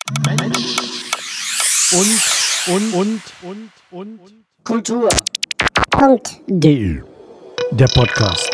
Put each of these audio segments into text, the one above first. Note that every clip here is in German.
Mensch und Kultur. .de. Der Podcast.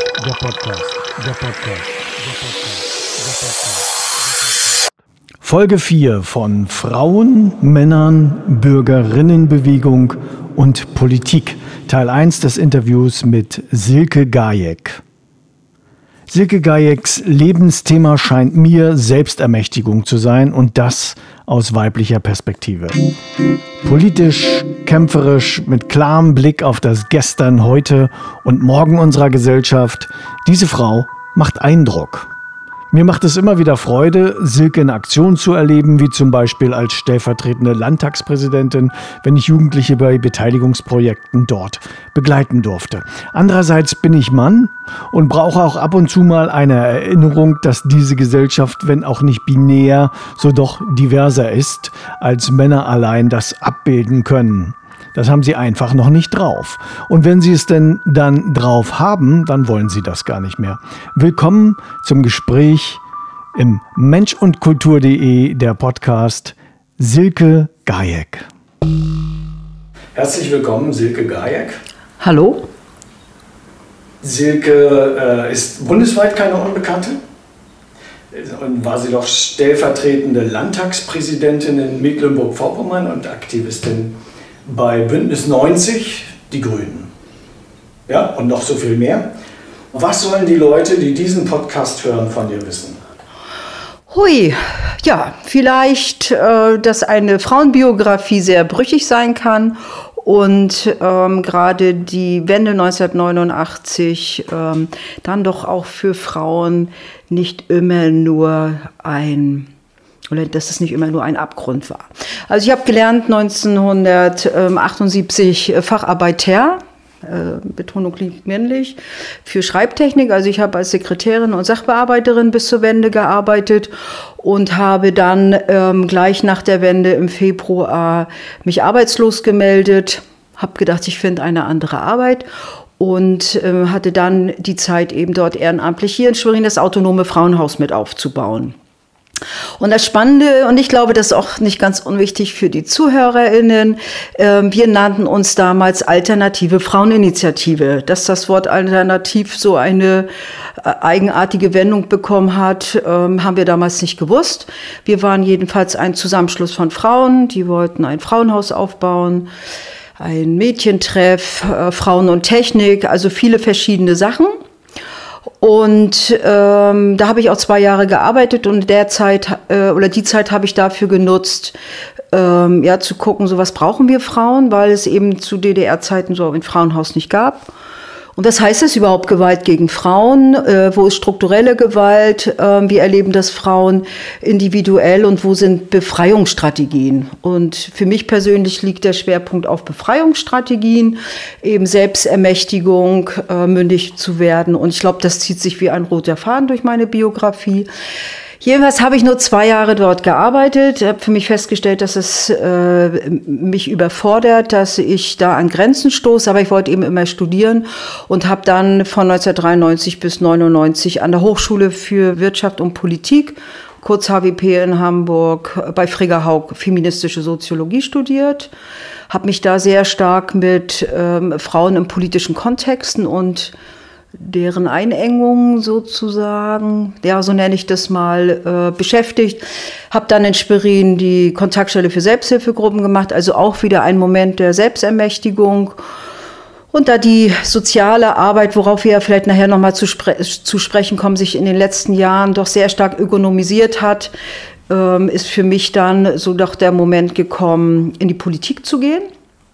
Folge 4 von Frauen, Männern, Bürgerinnenbewegung und Politik. Teil 1 des Interviews mit Silke Gajek. Silke Gajeks Lebensthema scheint mir Selbstermächtigung zu sein und das aus weiblicher Perspektive. Politisch, kämpferisch, mit klarem Blick auf das Gestern, Heute und Morgen unserer Gesellschaft. Diese Frau macht Eindruck. Mir macht es immer wieder Freude, Silke in Aktion zu erleben, wie zum Beispiel als stellvertretende Landtagspräsidentin, wenn ich Jugendliche bei Beteiligungsprojekten dort begleiten durfte. Andererseits bin ich Mann und brauche auch ab und zu mal eine Erinnerung, dass diese Gesellschaft, wenn auch nicht binär, so doch diverser ist, als Männer allein das abbilden können. Das haben sie einfach noch nicht drauf. Und wenn sie es denn dann drauf haben, dann wollen sie das gar nicht mehr. Willkommen zum Gespräch im Mensch und Kultur.de, der Podcast Silke Gajek. Herzlich willkommen, Silke Gajek. Hallo? Silke ist bundesweit keine Unbekannte. Und war sie doch stellvertretende Landtagspräsidentin in Mecklenburg-Vorpommern und Aktivistin bei Bündnis 90, die Grünen. Ja, und noch so viel mehr. Was sollen die Leute, die diesen Podcast hören, von dir wissen? Hui, ja, vielleicht, dass eine Frauenbiografie sehr brüchig sein kann und gerade die Wende 1989 dann doch auch für Frauen nicht immer nur dass es nicht immer nur ein Abgrund war. Also ich habe gelernt 1978 Facharbeiter, Betonung liegt männlich, für Schreibtechnik. Also ich habe als Sekretärin und Sachbearbeiterin bis zur Wende gearbeitet und habe dann gleich nach der Wende im Februar mich arbeitslos gemeldet, habe gedacht, ich finde eine andere Arbeit und hatte dann die Zeit eben dort ehrenamtlich hier in Schwerin das autonome Frauenhaus mit aufzubauen. Und das Spannende, und ich glaube, das ist auch nicht ganz unwichtig für die ZuhörerInnen, wir nannten uns damals Alternative Fraueninitiative. Dass das Wort alternativ so eine eigenartige Wendung bekommen hat, haben wir damals nicht gewusst. Wir waren jedenfalls ein Zusammenschluss von Frauen, die wollten ein Frauenhaus aufbauen, ein Mädchentreff, Frauen und Technik, also viele verschiedene Sachen. Und da habe ich auch 2 Jahre gearbeitet und die Zeit habe ich dafür genutzt, zu gucken, so was brauchen wir Frauen, weil es eben zu DDR-Zeiten so ein Frauenhaus nicht gab. Und was heißt es überhaupt, Gewalt gegen Frauen? Wo ist strukturelle Gewalt? Wie erleben das Frauen individuell und wo sind Befreiungsstrategien? Und für mich persönlich liegt der Schwerpunkt auf Befreiungsstrategien, eben Selbstermächtigung, mündig zu werden. Und ich glaube, das zieht sich wie ein roter Faden durch meine Biografie. Jedenfalls habe ich nur 2 Jahre dort gearbeitet. Ich habe für mich festgestellt, dass es mich überfordert, dass ich da an Grenzen stoße. Aber ich wollte eben immer studieren und habe dann von 1993 bis 1999 an der Hochschule für Wirtschaft und Politik, kurz HWP in Hamburg, bei Frigga Haug feministische Soziologie studiert. Habe mich da sehr stark mit Frauen in politischen Kontexten und deren Einengungen sozusagen, ja, so nenne ich das mal, beschäftigt. Habe dann in Schwerin die Kontaktstelle für Selbsthilfegruppen gemacht, also auch wieder ein Moment der Selbstermächtigung. Und da die soziale Arbeit, worauf wir ja vielleicht nachher nochmal zu sprechen kommen, sich in den letzten Jahren doch sehr stark ökonomisiert hat, ist für mich dann so doch der Moment gekommen, in die Politik zu gehen.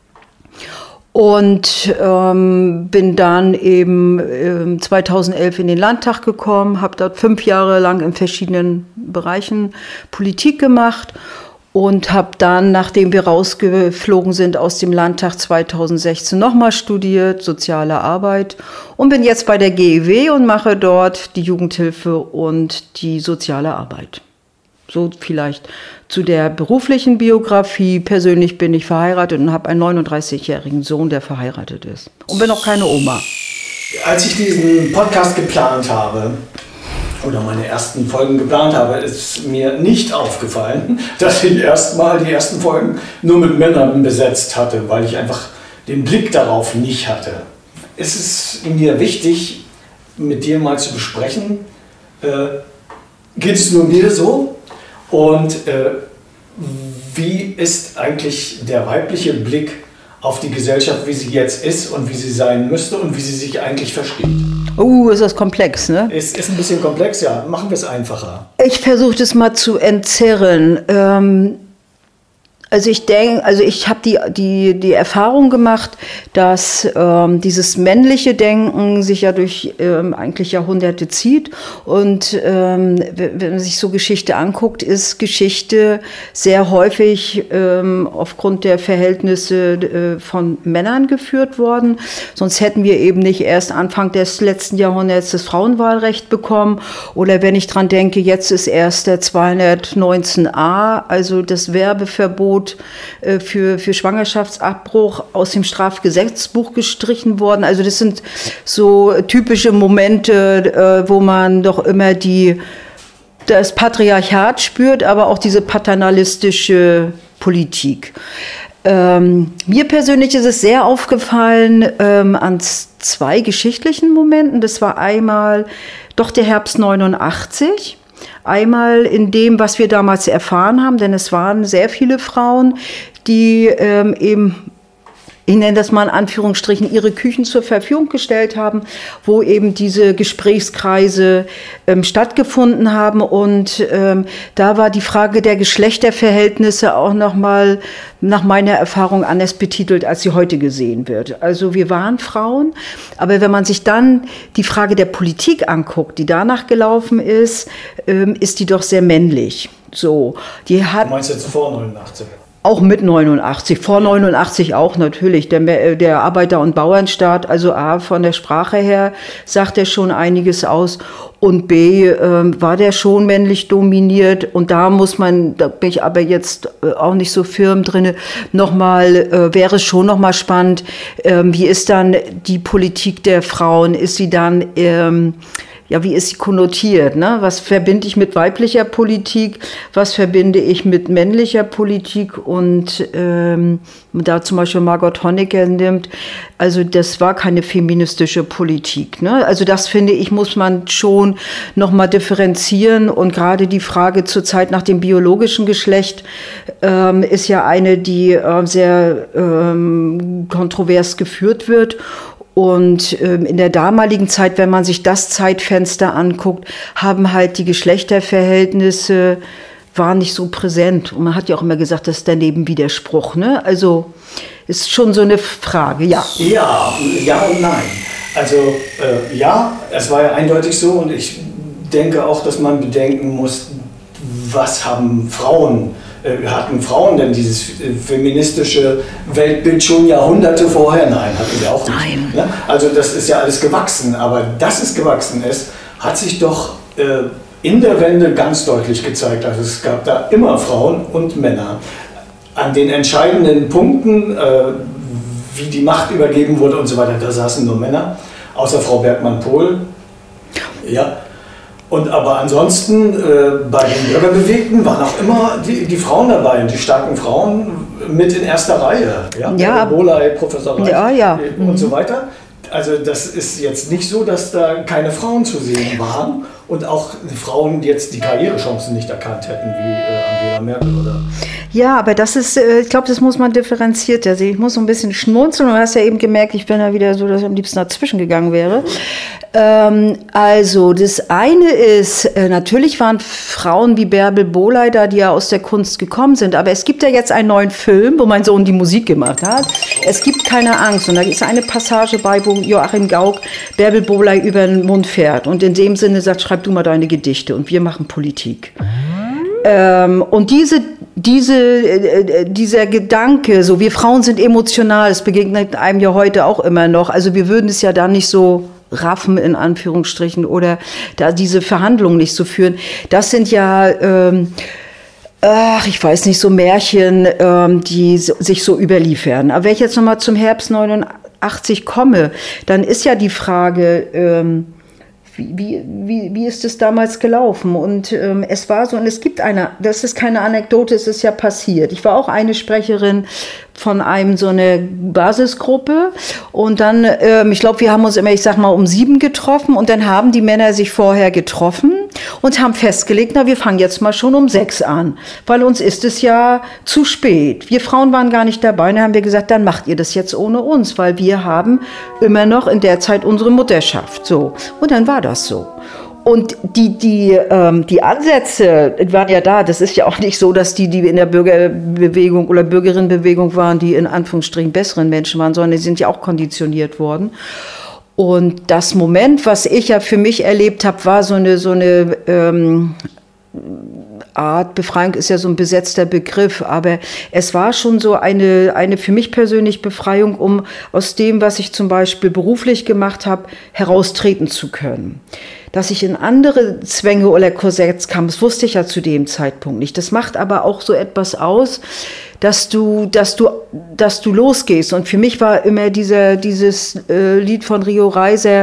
Und bin dann eben 2011 in den Landtag gekommen, habe dort 5 Jahre lang in verschiedenen Bereichen Politik gemacht und habe dann, nachdem wir rausgeflogen sind aus dem Landtag 2016, nochmal studiert, soziale Arbeit und bin jetzt bei der GEW und mache dort die Jugendhilfe und die soziale Arbeit. So vielleicht zu der beruflichen Biografie. Persönlich bin ich verheiratet und habe einen 39-jährigen Sohn, der verheiratet ist. Und bin auch keine Oma. Als ich diesen Podcast geplant habe, oder meine ersten Folgen geplant habe, ist mir nicht aufgefallen, dass ich erstmal die ersten Folgen nur mit Männern besetzt hatte, weil ich einfach den Blick darauf nicht hatte. Es ist mir wichtig, mit dir mal zu besprechen, geht es nur mir so und wie ist eigentlich der weibliche Blick auf die Gesellschaft, wie sie jetzt ist und wie sie sein müsste und wie sie sich eigentlich versteht? Ist das komplex, ne? Ist ein bisschen komplex, ja. Machen wir es einfacher. Ich versuche das mal zu entzerren. Ich habe die Erfahrung gemacht, dass dieses männliche Denken sich ja durch eigentlich Jahrhunderte zieht. Und wenn man sich so Geschichte anguckt, ist Geschichte sehr häufig aufgrund der Verhältnisse von Männern geführt worden. Sonst hätten wir eben nicht erst Anfang des letzten Jahrhunderts das Frauenwahlrecht bekommen. Oder wenn ich dran denke, jetzt ist erst der 219a, also das Werbeverbot für Schwangerschaftsabbruch aus dem Strafgesetzbuch gestrichen worden. Also das sind so typische Momente, wo man doch immer das Patriarchat spürt, aber auch diese paternalistische Politik. Mir persönlich ist es sehr aufgefallen an zwei geschichtlichen Momenten. Das war einmal doch der Herbst 89. Einmal in dem, was wir damals erfahren haben, denn es waren sehr viele Frauen, die eben, ich nenne das mal in Anführungsstrichen, ihre Küchen zur Verfügung gestellt haben, wo eben diese Gesprächskreise stattgefunden haben. Und da war die Frage der Geschlechterverhältnisse auch nochmal nach meiner Erfahrung anders betitelt, als sie heute gesehen wird. Also wir waren Frauen, aber wenn man sich dann die Frage der Politik anguckt, die danach gelaufen ist, ist die doch sehr männlich. So, du meinst jetzt vor 89? Auch mit 89, vor 89 auch natürlich. Der Arbeiter- und Bauernstaat, also A, von der Sprache her sagt er schon einiges aus und B, war der schon männlich dominiert und da bin ich aber jetzt auch nicht so firm drin, wäre es schon nochmal spannend, wie ist dann die Politik der Frauen, ist sie dann wie ist sie konnotiert? Ne? Was verbinde ich mit weiblicher Politik? Was verbinde ich mit männlicher Politik? Und da zum Beispiel Margot Honecker nimmt, also das war keine feministische Politik. Ne? Also das finde ich, muss man schon nochmal differenzieren. Und gerade die Frage zur Zeit nach dem biologischen Geschlecht ist ja eine, die sehr kontrovers geführt wird. Und in der damaligen Zeit, wenn man sich das Zeitfenster anguckt, haben halt die Geschlechterverhältnisse waren nicht so präsent. Und man hat ja auch immer gesagt, das ist daneben Widerspruch. Ne? Also ist schon so eine Frage, ja. Ja und nein. Also ja, es war ja eindeutig so und ich denke auch, dass man bedenken muss, was hatten Frauen denn dieses feministische Weltbild schon Jahrhunderte vorher? Nein, hatten wir auch nicht. Nein. Ne? Also das ist ja alles gewachsen, aber dass es gewachsen ist, hat sich doch in der Wende ganz deutlich gezeigt. Also es gab da immer Frauen und Männer. An den entscheidenden Punkten, wie die Macht übergeben wurde und so weiter, da saßen nur Männer, außer Frau Bergmann-Pohl. Ja. Aber ansonsten bei den Bürgerbewegten waren auch immer die Frauen dabei, die starken Frauen mit in erster Reihe. Ja. Boley, Professor Reich und so weiter. Also das ist jetzt nicht so, dass da keine Frauen zu sehen waren und auch Frauen jetzt die Karrierechancen nicht erkannt hätten, wie Angela Merkel oder... Ja, aber das ist, ich glaube, das muss man differenziert sehen. Ich muss so ein bisschen schmunzeln. Du hast ja eben gemerkt, ich bin ja wieder so, dass ich am liebsten dazwischen gegangen wäre. Also das eine ist, natürlich waren Frauen wie Bärbel Boley da, die ja aus der Kunst gekommen sind. Aber es gibt ja jetzt einen neuen Film, wo mein Sohn die Musik gemacht hat. Es gibt keine Angst. Und da ist eine Passage bei, wo Joachim Gauck Bärbel Boley über den Mund fährt. Und in dem Sinne sagt, schreib du mal deine Gedichte und wir machen Politik. Und dieser Gedanke, so wir Frauen sind emotional, das begegnet einem ja heute auch immer noch. Also wir würden es ja da nicht so raffen, in Anführungsstrichen, oder da diese Verhandlungen nicht so führen. Das sind ja, ich weiß nicht, so Märchen, die sich so überliefern. Aber wenn ich jetzt nochmal zum Herbst 89 komme, dann ist ja die Frage, wie ist es damals gelaufen? Und es war so, und es gibt das ist keine Anekdote, es ist ja passiert. Ich war auch eine Sprecherin von so eine Basisgruppe und dann, ich glaube, wir haben uns immer, ich sag mal, um 7 getroffen und dann haben die Männer sich vorher getroffen und haben festgelegt, wir fangen jetzt mal schon um 6 an, weil uns ist es ja zu spät. Wir Frauen waren gar nicht dabei, dann haben wir gesagt, dann macht ihr das jetzt ohne uns, weil wir haben immer noch in der Zeit unsere Mutterschaft, so. Und dann war das so. Und die Ansätze waren ja da. Das ist ja auch nicht so, dass die in der Bürgerbewegung oder Bürgerinnenbewegung waren, die in Anführungsstrichen besseren Menschen waren, sondern die sind ja auch konditioniert worden. Und das Moment, was ich ja für mich erlebt habe, war so eine Art Befreiung, ist ja so ein besetzter Begriff, aber es war schon so eine für mich persönlich Befreiung, um aus dem, was ich zum Beispiel beruflich gemacht habe, heraustreten zu können. Dass ich in andere Zwänge oder Korsetts kam, das wusste ich ja zu dem Zeitpunkt nicht. Das macht aber auch so etwas aus, dass du losgehst. Und für mich war immer dieses Lied von Rio Reiser,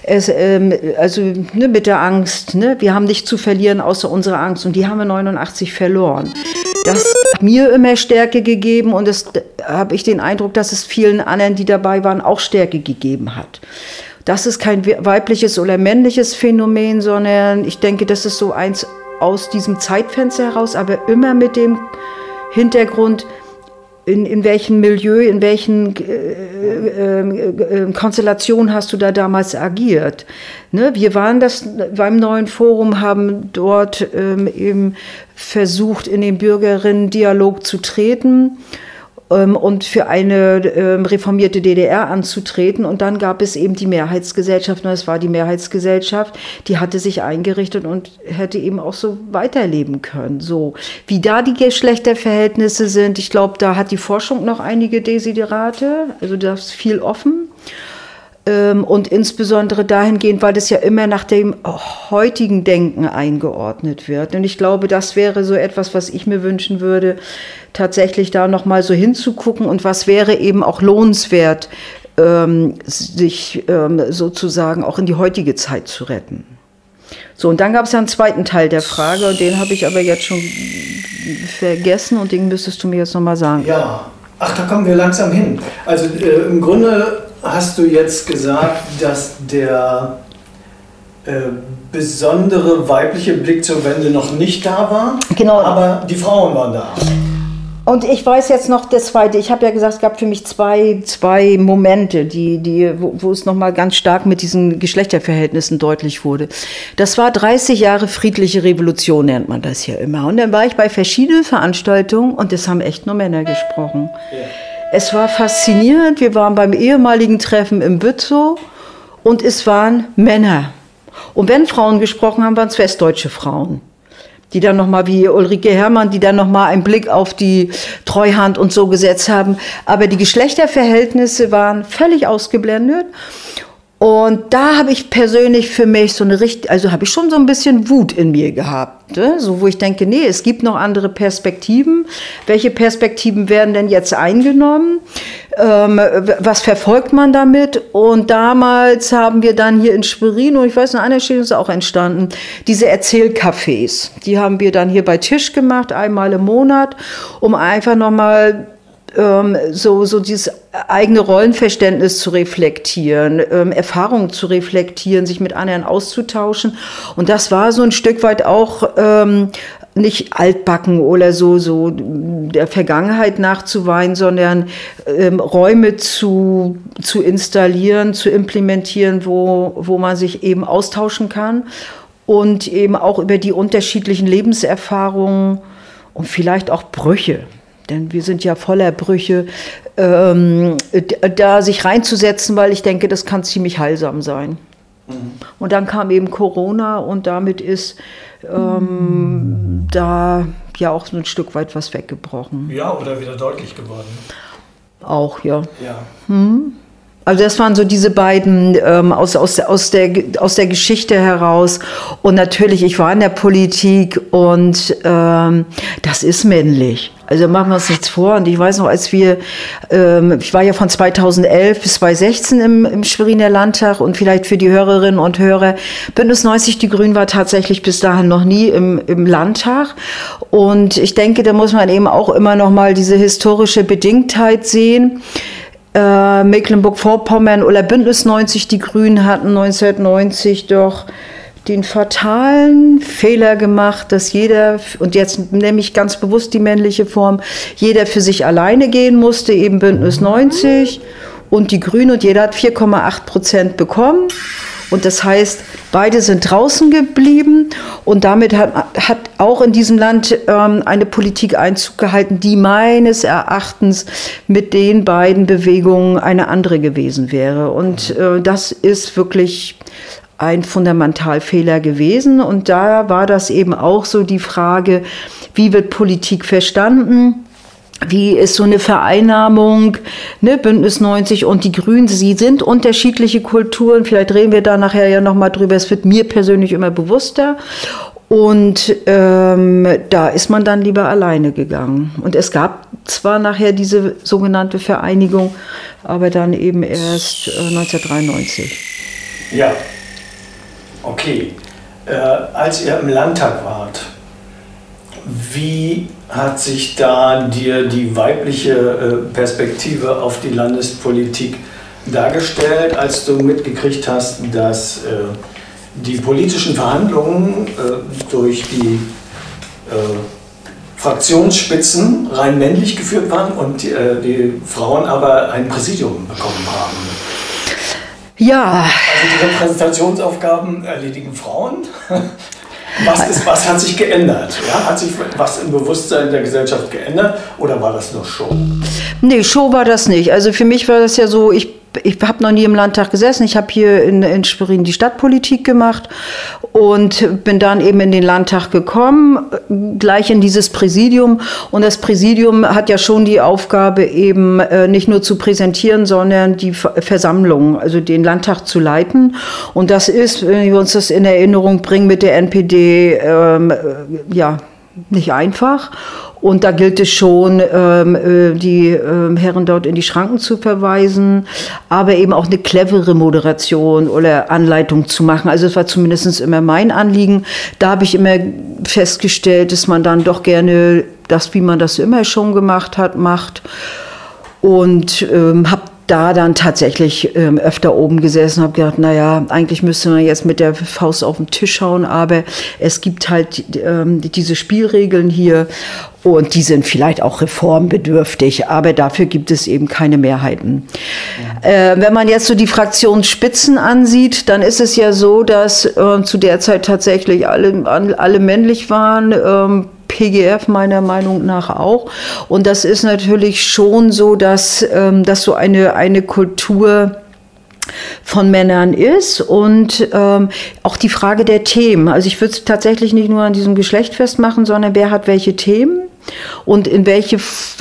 mit der Angst, wir haben nichts zu verlieren außer unsere Angst. Und die haben wir 89 verloren. Das hat mir immer Stärke gegeben und das habe ich den Eindruck, dass es vielen anderen, die dabei waren, auch Stärke gegeben hat. Das ist kein weibliches oder männliches Phänomen, sondern ich denke, das ist so eins aus diesem Zeitfenster heraus, aber immer mit dem Hintergrund, in welchem Milieu, in welchen Konstellationen hast du da damals agiert. Wir waren beim neuen Forum, haben dort eben versucht, in den Bürgerinnen-Dialog zu treten und für eine reformierte DDR anzutreten. Und dann gab es eben die Mehrheitsgesellschaft, und es war die Mehrheitsgesellschaft, die hatte sich eingerichtet und hätte eben auch so weiterleben können. So, wie da die Geschlechterverhältnisse sind, ich glaube, da hat die Forschung noch einige Desiderate, also das ist viel offen. Und insbesondere dahingehend, weil das ja immer nach dem heutigen Denken eingeordnet wird. Und ich glaube, das wäre so etwas, was ich mir wünschen würde, tatsächlich da nochmal so hinzugucken und was wäre eben auch lohnenswert, sich sozusagen auch in die heutige Zeit zu retten. So, und dann gab es ja einen zweiten Teil der Frage, und den habe ich aber jetzt schon vergessen und den müsstest du mir jetzt nochmal sagen. Ja, da kommen wir langsam hin. Also im Grunde hast du jetzt gesagt, dass der besondere weibliche Blick zur Wende noch nicht da war, genau, aber die Frauen waren da. Und ich weiß jetzt noch das Zweite, ich habe ja gesagt, es gab für mich zwei Momente, wo es nochmal ganz stark mit diesen Geschlechterverhältnissen deutlich wurde. Das war 30 Jahre friedliche Revolution, nennt man das ja immer. Und dann war ich bei verschiedenen Veranstaltungen und es haben echt nur Männer gesprochen. Ja. Es war faszinierend, wir waren beim ehemaligen Treffen im Bützow und es waren Männer. Und wenn Frauen gesprochen haben, waren es westdeutsche Frauen, die dann nochmal, wie Ulrike Herrmann, die dann nochmal einen Blick auf die Treuhand und so gesetzt haben. Aber die Geschlechterverhältnisse waren völlig ausgeblendet. Und da habe ich persönlich für mich habe ich schon so ein bisschen Wut in mir gehabt, ne? So, wo ich denke, nee, es gibt noch andere Perspektiven. Welche Perspektiven werden denn jetzt eingenommen? Was verfolgt man damit? Und damals haben wir dann hier in Schwerin, und ich weiß, an einer Stelle ist auch entstanden, diese Erzählcafés. Die haben wir dann hier bei Tisch gemacht, einmal im Monat, um einfach nochmal so dieses eigene Rollenverständnis zu reflektieren, Erfahrungen zu reflektieren, sich mit anderen auszutauschen. Und das war so ein Stück weit auch nicht altbacken oder so der Vergangenheit nachzuweinen, sondern Räume zu installieren, zu implementieren, wo man sich eben austauschen kann und eben auch über die unterschiedlichen Lebenserfahrungen und vielleicht auch Brüche. Denn wir sind ja voller Brüche, da sich reinzusetzen, weil ich denke, das kann ziemlich heilsam sein. Mhm. Und dann kam eben Corona und damit ist da ja auch so ein Stück weit was weggebrochen. Ja, oder wieder deutlich geworden. Auch, ja. Ja. Mhm. Also das waren so diese beiden aus der Geschichte heraus. Und natürlich, ich war in der Politik und das ist männlich. Also machen wir uns nichts vor. Und ich weiß noch, als ich war ja von 2011 bis 2016 im Schweriner Landtag, und vielleicht für die Hörerinnen und Hörer, Bündnis 90 Die Grünen war tatsächlich bis dahin noch nie im Landtag. Und ich denke, da muss man eben auch immer noch mal diese historische Bedingtheit sehen. Mecklenburg-Vorpommern oder Bündnis 90 Die Grünen hatten 1990 doch den fatalen Fehler gemacht, dass jeder, und jetzt nehme ich ganz bewusst die männliche Form, jeder für sich alleine gehen musste, eben Bündnis 90 und die Grünen, und jeder hat 4,8% bekommen. Und das heißt, beide sind draußen geblieben, und damit hat auch in diesem Land eine Politik Einzug gehalten, die meines Erachtens mit den beiden Bewegungen eine andere gewesen wäre. Und das ist wirklich ein Fundamentalfehler gewesen. Und da war das eben auch so die Frage, wie wird Politik verstanden? Wie ist so eine Vereinnahmung, ne, Bündnis 90 und die Grünen? Sie sind unterschiedliche Kulturen, vielleicht reden wir da nachher ja nochmal drüber, es wird mir persönlich immer bewusster. Und da ist man dann lieber alleine gegangen. Und es gab zwar nachher diese sogenannte Vereinigung, aber dann eben erst 1993. Ja, okay. Als ihr im Landtag wart, wie hat sich da dir die weibliche Perspektive auf die Landespolitik dargestellt, als du mitgekriegt hast, dass die politischen Verhandlungen durch die Fraktionsspitzen rein männlich geführt waren und die Frauen aber ein Präsidium bekommen haben? Ja. Also die Repräsentationsaufgaben erledigen Frauen. Was hat sich geändert? Ja? Hat sich was im Bewusstsein der Gesellschaft geändert oder war das nur Show? Nee, Show war das nicht. Also für mich war das ja so, ich habe noch nie im Landtag gesessen. Ich habe hier in Schwerin die Stadtpolitik gemacht und bin dann eben in den Landtag gekommen, gleich in dieses Präsidium. Und das Präsidium hat ja schon die Aufgabe, eben nicht nur zu präsentieren, sondern die Versammlung, also den Landtag zu leiten. Und das ist, wenn wir uns das in Erinnerung bringen, mit der NPD ja nicht einfach. Und da gilt es schon, die Herren dort in die Schranken zu verweisen, aber eben auch eine clevere Moderation oder Anleitung zu machen. Also es war zumindest immer mein Anliegen. Da habe ich immer festgestellt, dass man dann doch gerne das, wie man das immer schon gemacht hat, macht. Und habe da dann tatsächlich öfter oben gesessen, habe gedacht, naja, eigentlich müsste man jetzt mit der Faust auf den Tisch hauen, aber es gibt halt diese Spielregeln hier und die sind vielleicht auch reformbedürftig, aber dafür gibt es eben keine Mehrheiten. Wenn man jetzt so die Fraktionsspitzen ansieht, dann ist es ja so, dass zu der Zeit tatsächlich alle männlich waren, PGF meiner Meinung nach auch. Und das ist natürlich schon so, dass so eine Kultur von Männern ist und auch die Frage der Themen. Also ich würde es tatsächlich nicht nur an diesem Geschlecht festmachen, sondern wer hat welche Themen und in welche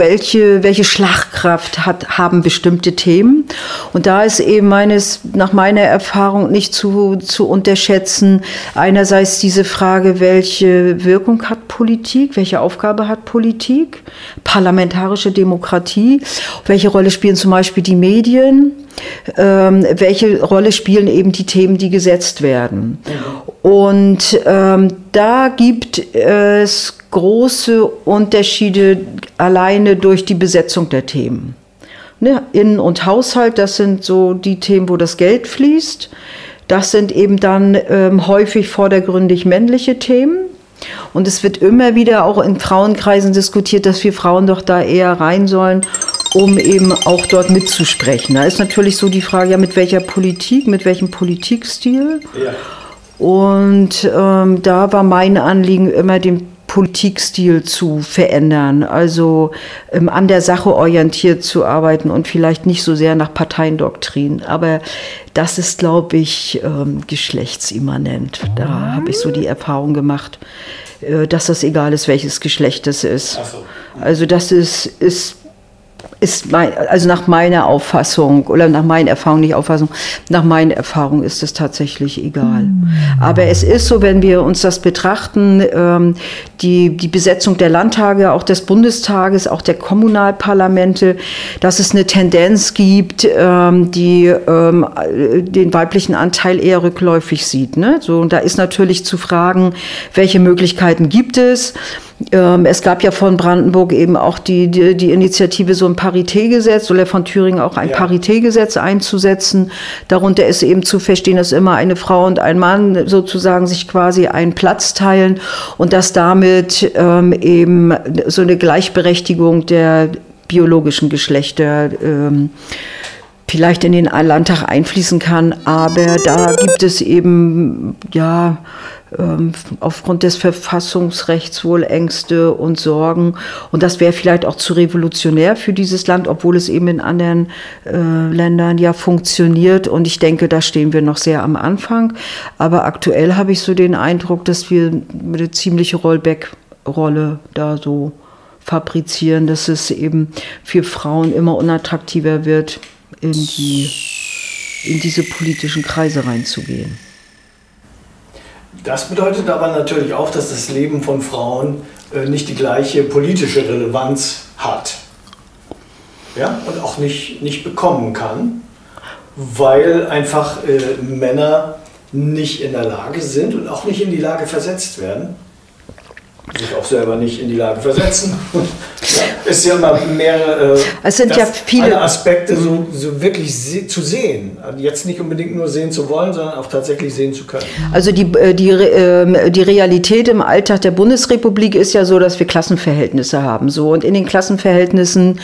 Schlagkraft haben bestimmte Themen. Und da ist eben nach meiner Erfahrung nicht zu unterschätzen, einerseits diese Frage, welche Wirkung hat Politik, welche Aufgabe hat Politik, parlamentarische Demokratie, welche Rolle spielen zum Beispiel die Medien, welche Rolle spielen eben die Themen, die gesetzt werden. Und da gibt es große Unterschiede alleine durch die Besetzung der Themen. Ne? Innen- und Haushalt, das sind so die Themen, wo das Geld fließt. Das sind eben dann häufig vordergründig männliche Themen. Und es wird immer wieder auch in Frauenkreisen diskutiert, dass wir Frauen doch da eher rein sollen, um eben auch dort mitzusprechen. Da ist natürlich so die Frage, ja, mit welcher Politik, mit welchem Politikstil. Ja. Und da war mein Anliegen immer, den Politikstil zu verändern, also an der Sache orientiert zu arbeiten und vielleicht nicht so sehr nach Parteiendoktrin. Aber das ist, glaube ich, geschlechtsimmanent. Da habe ich so die Erfahrung gemacht, dass das egal ist, welches Geschlecht es ist. Ach so. Also das ist also nach meiner Auffassung oder nach meinen Erfahrungen, nicht Auffassung, nach meinen Erfahrungen ist es tatsächlich egal. Aber es ist so, wenn wir uns das betrachten, die Besetzung der Landtage, auch des Bundestages, auch der Kommunalparlamente, dass es eine Tendenz gibt, die den weiblichen Anteil eher rückläufig sieht. Ne? So, und da ist natürlich zu fragen, welche Möglichkeiten gibt es? Es gab ja von Brandenburg eben auch die Initiative, so ein Paritätgesetz oder von Thüringen auch ein Paritätgesetz einzusetzen. Darunter ist eben zu verstehen, dass immer eine Frau und ein Mann sozusagen sich quasi einen Platz teilen und dass damit eben so eine Gleichberechtigung der biologischen Geschlechter vielleicht in den Landtag einfließen kann. Aber da gibt es eben, aufgrund des Verfassungsrechts wohl Ängste und Sorgen. Und das wäre vielleicht auch zu revolutionär für dieses Land, obwohl es eben in anderen Ländern ja funktioniert. Und ich denke, da stehen wir noch sehr am Anfang. Aber aktuell habe ich so den Eindruck, dass wir eine ziemliche Rollback-Rolle da so fabrizieren, dass es eben für Frauen immer unattraktiver wird, in diese politischen Kreise reinzugehen. Das bedeutet aber natürlich auch, dass das Leben von Frauen nicht die gleiche politische Relevanz hat. Ja? Und auch nicht bekommen kann, weil einfach Männer nicht in der Lage sind und auch nicht in die Lage versetzt werden, sich auch selber nicht in die Lage versetzen. Ja, ist ja immer mehrere es sind ja viele Aspekte so wirklich zu sehen. Jetzt nicht unbedingt nur sehen zu wollen, sondern auch tatsächlich sehen zu können. Also die Realität im Alltag der Bundesrepublik ist ja so, dass wir Klassenverhältnisse haben. So. Und in den Klassenverhältnissen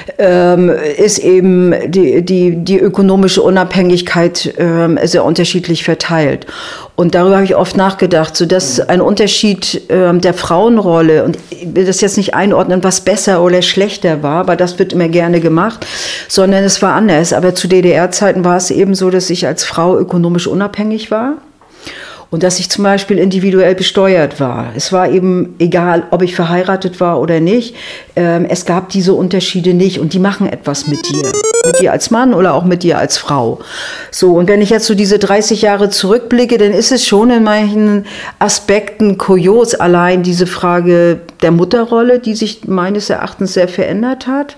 ist eben die ökonomische Unabhängigkeit sehr unterschiedlich verteilt. Und darüber habe ich oft nachgedacht, so dass ein Unterschied der Frauenrolle, und ich will das jetzt nicht einordnen, was besser oder schlechter war, aber das wird immer gerne gemacht, sondern es war anders. Aber zu DDR-Zeiten war es eben so, dass ich als Frau ökonomisch unabhängig war. Und dass ich zum Beispiel individuell besteuert war. Es war eben egal, ob ich verheiratet war oder nicht. Es gab diese Unterschiede nicht und die machen etwas mit dir als Mann oder auch mit dir als Frau. So, und wenn ich jetzt so diese 30 Jahre zurückblicke, dann ist es schon in manchen Aspekten kurios, allein diese Frage der Mutterrolle, die sich meines Erachtens sehr verändert hat.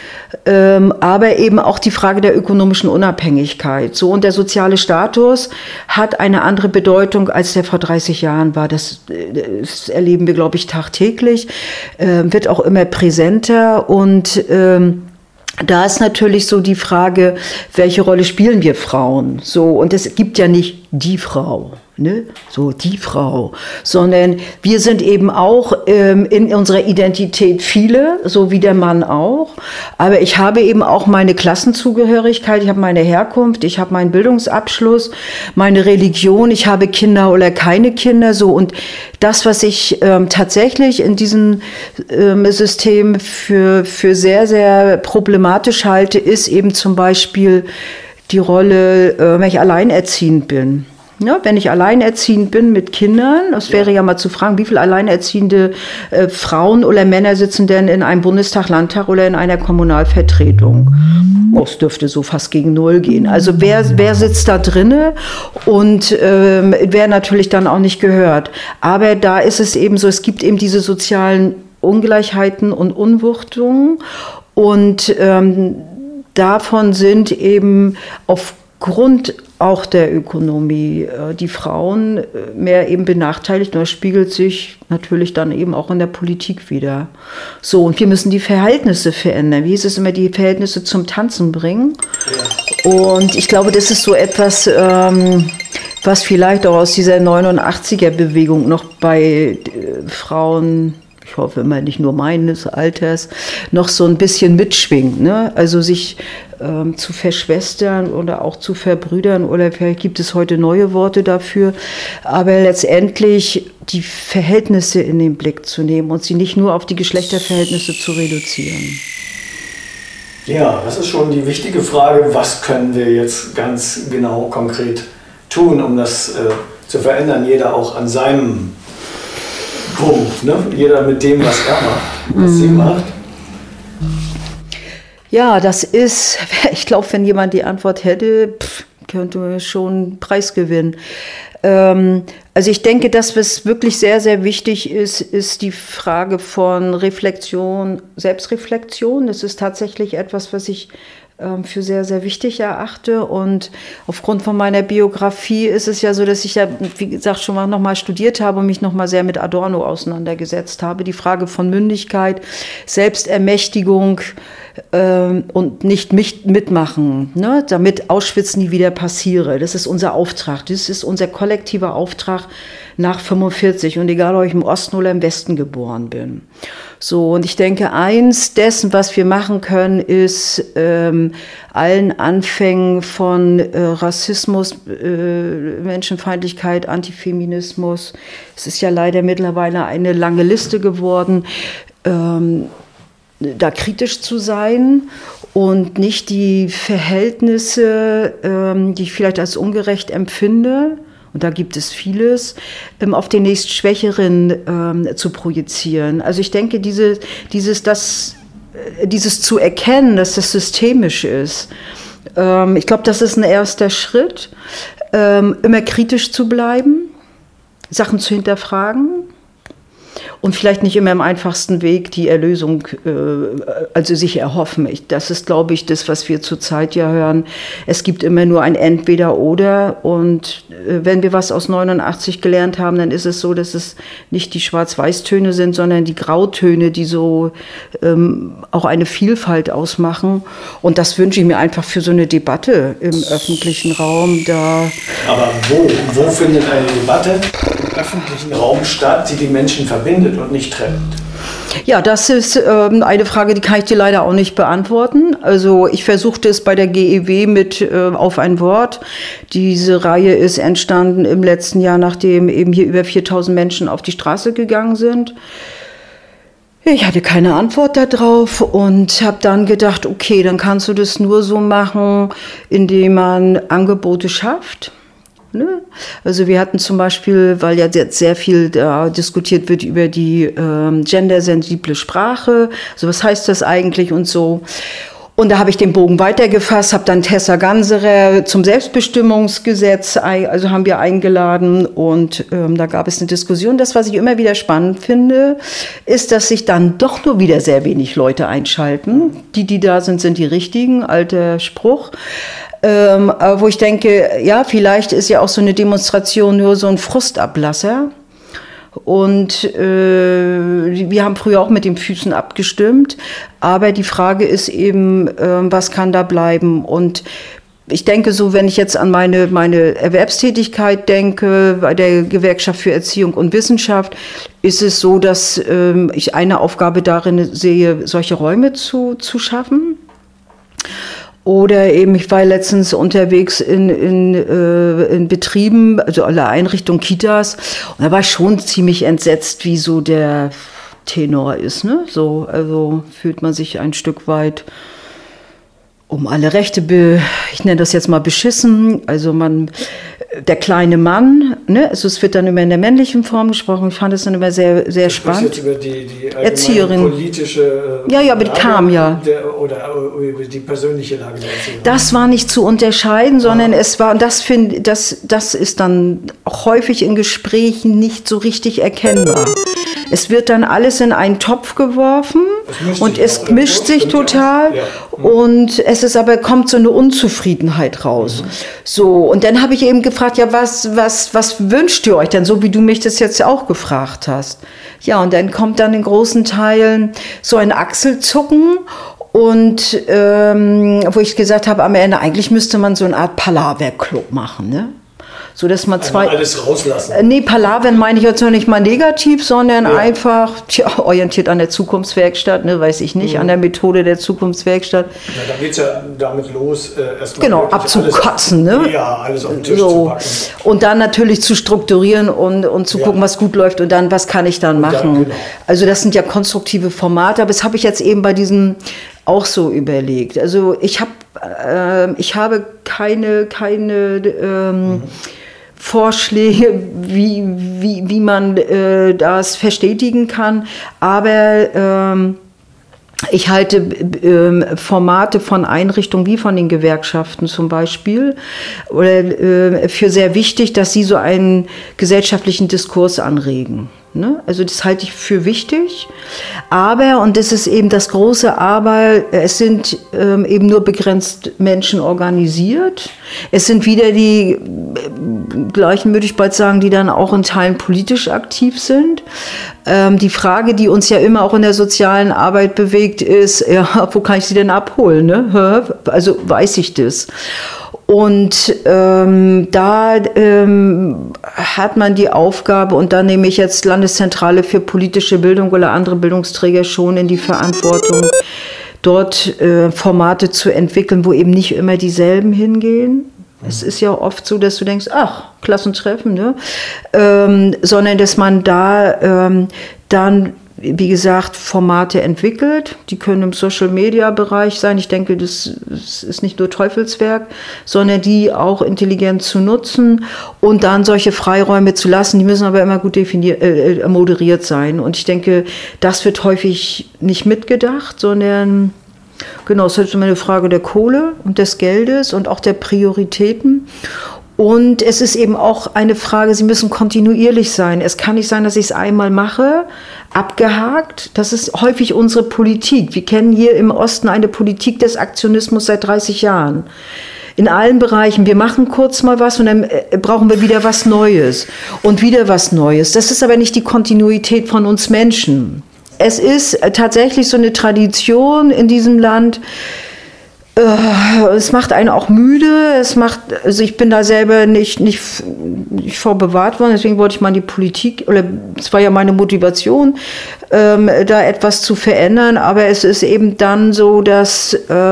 Aber eben auch die Frage der ökonomischen Unabhängigkeit. So, und der soziale Status hat eine andere Bedeutung, als der vor 30 Jahren war. Das erleben wir, glaube ich, tagtäglich, wird auch immer präsenter und da ist natürlich so die Frage, welche Rolle spielen wir Frauen? So, und es gibt ja nicht die Frau, ne? So die Frau, sondern wir sind eben auch in unserer Identität viele, so wie der Mann auch. Aber ich habe eben auch meine Klassenzugehörigkeit, ich habe meine Herkunft, ich habe meinen Bildungsabschluss, meine Religion, ich habe Kinder oder keine Kinder, so. Und das, was ich tatsächlich in diesem System für sehr, sehr problematisch halte, ist eben zum Beispiel die Rolle, wenn ich alleinerziehend bin. Ja, wenn ich alleinerziehend bin mit Kindern, das wäre ja mal zu fragen, wie viele alleinerziehende Frauen oder Männer sitzen denn in einem Bundestag, Landtag oder in einer Kommunalvertretung? Das dürfte so fast gegen 0 gehen. Also wer sitzt da drinne und wer natürlich dann auch nicht gehört. Aber da ist es eben so, es gibt eben diese sozialen Ungleichheiten und Unwuchtungen und davon sind eben aufgrund auch der Ökonomie die Frauen mehr eben benachteiligt und das spiegelt sich natürlich dann eben auch in der Politik wieder. So, und wir müssen die Verhältnisse verändern. Wie hieß es immer, die Verhältnisse zum Tanzen bringen? Ja. Und ich glaube, das ist so etwas, was vielleicht auch aus dieser 89er-Bewegung noch bei Frauen, ich hoffe immer nicht nur meines Alters, noch so ein bisschen mitschwingt. Ne? Also sich zu verschwestern oder auch zu verbrüdern oder vielleicht gibt es heute neue Worte dafür, aber letztendlich die Verhältnisse in den Blick zu nehmen und sie nicht nur auf die Geschlechterverhältnisse zu reduzieren. Ja, das ist schon die wichtige Frage, was können wir jetzt ganz genau konkret tun, um das zu verändern, jeder auch an seinem Punkt, ne? Jeder mit dem, was er macht, was sie macht. Ja, das ist, ich glaube, wenn jemand die Antwort hätte, könnte man schon einen Preis gewinnen. Also ich denke, das, was wirklich sehr, sehr wichtig ist, ist die Frage von Reflexion, Selbstreflexion. Das ist tatsächlich etwas, was ich für sehr, sehr wichtig erachte. Und aufgrund von meiner Biografie ist es ja so, dass ich ja, wie gesagt, schon mal nochmal studiert habe und mich nochmal sehr mit Adorno auseinandergesetzt habe. Die Frage von Mündigkeit, Selbstermächtigung und nicht mitmachen, ne? Damit Auschwitz nie wieder passiere. Das ist unser Auftrag. Das ist unser kollektiver Auftrag nach 45 und egal, ob ich im Osten oder im Westen geboren bin. So, und ich denke, eins dessen, was wir machen können, ist allen Anfängen von Rassismus, Menschenfeindlichkeit, Antifeminismus, es ist ja leider mittlerweile eine lange Liste geworden, da kritisch zu sein und nicht die Verhältnisse, die ich vielleicht als ungerecht empfinde, und da gibt es vieles, auf den nächstschwächeren zu projizieren. Also ich denke, dieses zu erkennen, dass das systemisch ist, ich glaube, das ist ein erster Schritt, immer kritisch zu bleiben, Sachen zu hinterfragen. Und vielleicht nicht immer im einfachsten Weg die Erlösung, also sich erhoffen. Das ist, glaube ich, das, was wir zurzeit ja hören. Es gibt immer nur ein Entweder-Oder. Und wenn wir was aus 89 gelernt haben, dann ist es so, dass es nicht die Schwarz-Weiß-Töne sind, sondern die Grautöne, die so auch eine Vielfalt ausmachen. Und das wünsche ich mir einfach für so eine Debatte im öffentlichen Raum. Aber wo findet eine Debatte im öffentlichen Raum statt, die die Menschen verbindet und nicht trennt? Ja, das ist eine Frage, die kann ich dir leider auch nicht beantworten. Also ich versuchte es bei der GEW mit auf ein Wort. Diese Reihe ist entstanden im letzten Jahr, nachdem eben hier über 4000 Menschen auf die Straße gegangen sind. Ich hatte keine Antwort darauf und habe dann gedacht, okay, dann kannst du das nur so machen, indem man Angebote schafft. Ne? Also wir hatten zum Beispiel, weil ja jetzt sehr viel da diskutiert wird über die gendersensible Sprache, also was heißt das eigentlich und so. Und da habe ich den Bogen weitergefasst, habe dann Tessa Ganserer zum Selbstbestimmungsgesetz, also haben wir eingeladen und da gab es eine Diskussion. Das, was ich immer wieder spannend finde, ist, dass sich dann doch nur wieder sehr wenig Leute einschalten. Die da sind, sind die richtigen, alter Spruch. Wo ich denke, ja, vielleicht ist ja auch so eine Demonstration nur so ein Frustablasser. Und wir haben früher auch mit den Füßen abgestimmt, aber die Frage ist eben, was kann da bleiben? Und ich denke so, wenn ich jetzt an meine Erwerbstätigkeit denke, bei der Gewerkschaft für Erziehung und Wissenschaft, ist es so, dass ich eine Aufgabe darin sehe, solche Räume zu schaffen. Oder eben, ich war letztens unterwegs in Betrieben, also alle Einrichtungen, Kitas, und da war ich schon ziemlich entsetzt, wie so der Tenor ist, ne? So, also fühlt man sich ein Stück weit um alle Rechte, ich nenne das jetzt mal beschissen, also der kleine Mann, ne? Also es wird dann immer in der männlichen Form gesprochen. Ich fand das dann immer sehr, sehr spannend. Jetzt über die Erzieherin. Politische ja, aber die kam ja. Oder über die persönliche Lage der Erzieherin. Das war nicht zu unterscheiden, sondern es war, das ist dann auch häufig in Gesprächen nicht so richtig erkennbar. Es wird dann alles in einen Topf geworfen und es mischt sich total und es ist aber, kommt so eine Unzufriedenheit raus. So, und dann habe ich eben gefragt, ja, was wünscht ihr euch denn, so wie du mich das jetzt auch gefragt hast? Ja, und dann kommt dann in großen Teilen so ein Achselzucken und wo ich gesagt habe, am Ende, eigentlich müsste man so eine Art Palaver-Club machen, ne? So, dass man alles rauslassen. Nee, Palavern meine ich jetzt noch nicht mal negativ, sondern einfach orientiert an der Zukunftswerkstatt, ne, weiß ich nicht, an der Methode der Zukunftswerkstatt. Ja, da geht es ja damit los, erstmal genau, abzukotzen, ne? Ja, alles auf den Tisch zu packen. Und dann natürlich zu strukturieren und zu gucken, was gut läuft und dann, was kann ich dann machen. Dann, genau. Also das sind ja konstruktive Formate, aber das habe ich jetzt eben bei diesem auch so überlegt. Also ich habe keine Vorschläge, wie man das verstetigen kann, aber Ich halte Formate von Einrichtungen wie von den Gewerkschaften zum Beispiel für sehr wichtig, dass sie so einen gesellschaftlichen Diskurs anregen. Ne? Also das halte ich für wichtig. Aber, und das ist eben das große Aber, es sind eben nur begrenzt Menschen organisiert. Es sind wieder die gleichen, würde ich bald sagen, die dann auch in Teilen politisch aktiv sind. Die Frage, die uns ja immer auch in der sozialen Arbeit bewegt, ist, ja, wo kann ich sie denn abholen? Ne? Also weiß ich das. Und da hat man die Aufgabe, und da nehme ich jetzt Landeszentrale für politische Bildung oder andere Bildungsträger schon in die Verantwortung, dort Formate zu entwickeln, wo eben nicht immer dieselben hingehen. Es ist ja oft so, dass du denkst, ach, Klassentreffen, ne? Sondern dass man da dann, wie gesagt, Formate entwickelt. Die können im Social-Media-Bereich sein. Ich denke, das ist nicht nur Teufelswerk, sondern die auch intelligent zu nutzen und dann solche Freiräume zu lassen. Die müssen aber immer gut moderiert sein. Und ich denke, das wird häufig nicht mitgedacht, sondern genau, es ist immer eine Frage der Kohle und des Geldes und auch der Prioritäten. Und es ist eben auch eine Frage, sie müssen kontinuierlich sein. Es kann nicht sein, dass ich es einmal mache, abgehakt. Das ist häufig unsere Politik. Wir kennen hier im Osten eine Politik des Aktionismus seit 30 Jahren. In allen Bereichen. Wir machen kurz mal was und dann brauchen wir wieder was Neues und wieder was Neues. Das ist aber nicht die Kontinuität von uns Menschen. Es ist tatsächlich so eine Tradition in diesem Land. Es macht einen auch müde. Also ich bin da selber nicht vorbewahrt worden. Deswegen wollte ich mal in die Politik, oder es war ja meine Motivation, da etwas zu verändern. Aber es ist eben dann so, dass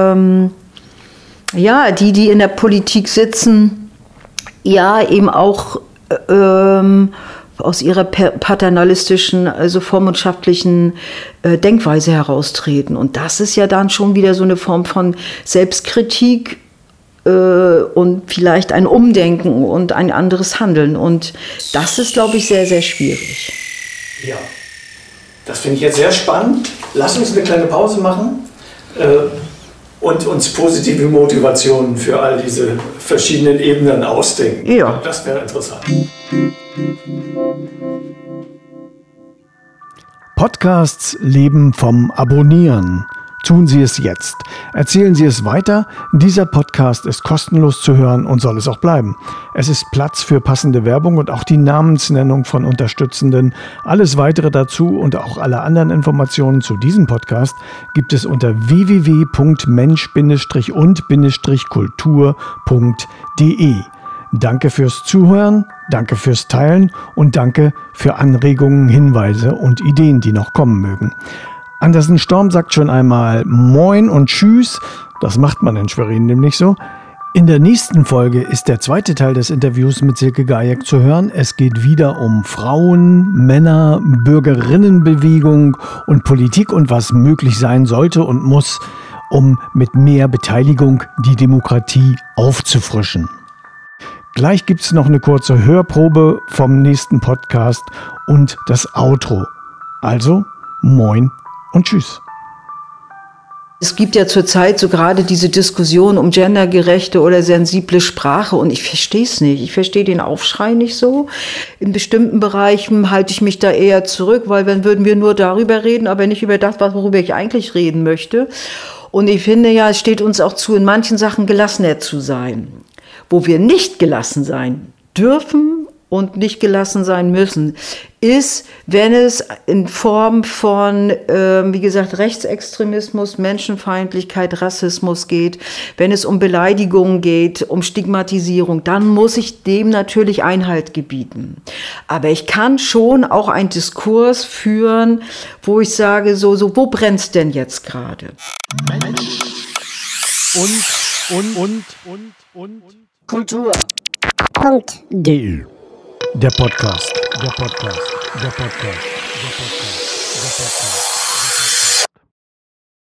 die in der Politik sitzen, ja eben auch aus ihrer paternalistischen, also vormundschaftlichen Denkweise heraustreten. Und das ist ja dann schon wieder so eine Form von Selbstkritik und vielleicht ein Umdenken und ein anderes Handeln. Und das ist, glaube ich, sehr, sehr schwierig. Ja, das finde ich jetzt sehr spannend. Lass uns eine kleine Pause machen und uns positive Motivationen für all diese verschiedenen Ebenen ausdenken. Ja. Das wäre interessant. Podcasts leben vom Abonnieren. Tun Sie es jetzt. Erzählen Sie es weiter. Dieser Podcast ist kostenlos zu hören und soll es auch bleiben. Es ist Platz für passende Werbung und auch die Namensnennung von Unterstützenden. Alles weitere dazu und auch alle anderen Informationen zu diesem Podcast gibt es unter www.mensch-und-kultur.de. Danke fürs Zuhören, danke fürs Teilen und danke für Anregungen, Hinweise und Ideen, die noch kommen mögen. Andersen Storm sagt schon einmal Moin und Tschüss. Das macht man in Schwerin nämlich so. In der nächsten Folge ist der zweite Teil des Interviews mit Silke Gajek zu hören. Es geht wieder um Frauen, Männer, Bürgerinnenbewegung und Politik und was möglich sein sollte und muss, um mit mehr Beteiligung die Demokratie aufzufrischen. Gleich gibt es noch eine kurze Hörprobe vom nächsten Podcast und das Outro. Also, moin und tschüss. Es gibt ja zurzeit so gerade diese Diskussion um gendergerechte oder sensible Sprache und ich verstehe es nicht. Ich verstehe den Aufschrei nicht so. In bestimmten Bereichen halte ich mich da eher zurück, weil dann würden wir nur darüber reden, aber nicht über das, worüber ich eigentlich reden möchte. Und ich finde ja, es steht uns auch zu, in manchen Sachen gelassener zu sein. Wo wir nicht gelassen sein dürfen und nicht gelassen sein müssen, ist, wenn es in Form von, wie gesagt, Rechtsextremismus, Menschenfeindlichkeit, Rassismus geht, wenn es um Beleidigungen geht, um Stigmatisierung, dann muss ich dem natürlich Einhalt gebieten. Aber ich kann schon auch einen Diskurs führen, wo ich sage, so wo brennt's denn jetzt gerade? Und Kultur. .de. Der Podcast.